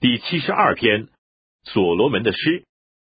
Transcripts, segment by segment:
第72篇，所罗门的诗。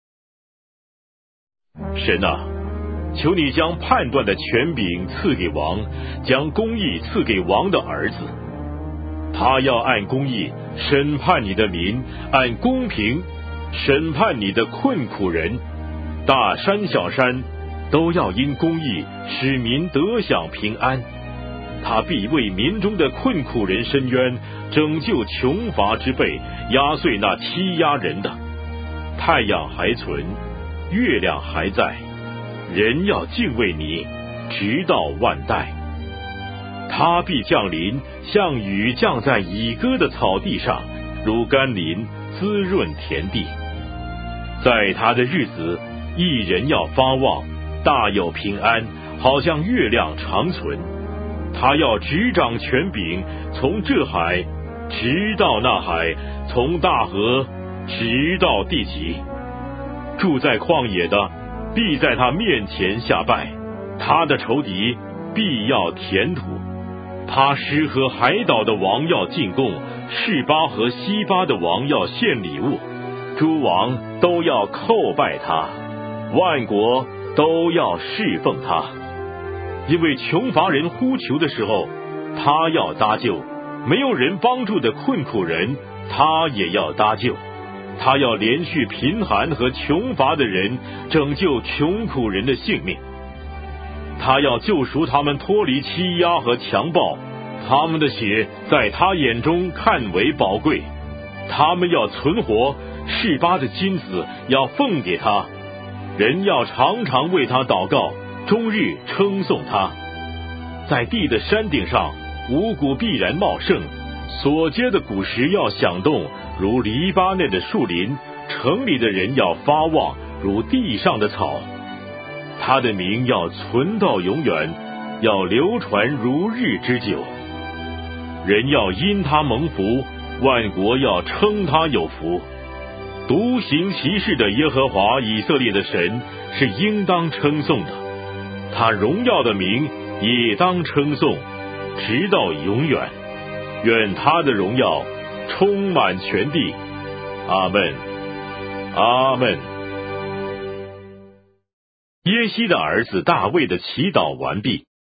神啊，求你将判断的权柄赐给王，将公义赐给王的儿子。他要按公义审判你的民，按公平审判你的困苦人。大山小山都要因公义使民得享平安。他必为民中的困苦人伸冤，拯救穷乏之辈，压碎那欺压人的。太阳还存，月亮还在，人要敬畏你，直到万代。他必降临，像雨降在已割的草地上，如甘霖滋润田地。在他的日子，一人要发旺，大有平安，好像月亮长存。他要执掌权柄，从这海直到那海，从大河直到地极。住在旷野的必在他面前下拜，他的仇敌必要填土。他施和海岛的王要进贡，示巴和西巴的王要献礼物。诸王都要叩拜他，万国都要侍奉他。因为穷乏人呼求的时候，他要搭救；没有人帮助的困苦人，他也要搭救。他要连续贫寒和穷乏的人，拯救穷苦人的性命。他要救赎他们脱离欺压和强暴，他们的血在他眼中看为宝贵。他们要存活，示巴的金子要奉给他，人要常常为他祷告，终日称颂他。在地的山顶上，五谷必然茂盛，所结的果实要响动，如黎巴嫩的树林。城里的人要发旺，如地上的草。他的名要存到永远，要流传如日之久。人要因他蒙福，万国要称他有福。独行其事的耶和华以色列的神是应当称颂的，他荣耀的名也当称颂，直到永远。愿他的荣耀充满全地。阿们，阿们。耶西的儿子大卫的祈祷完毕。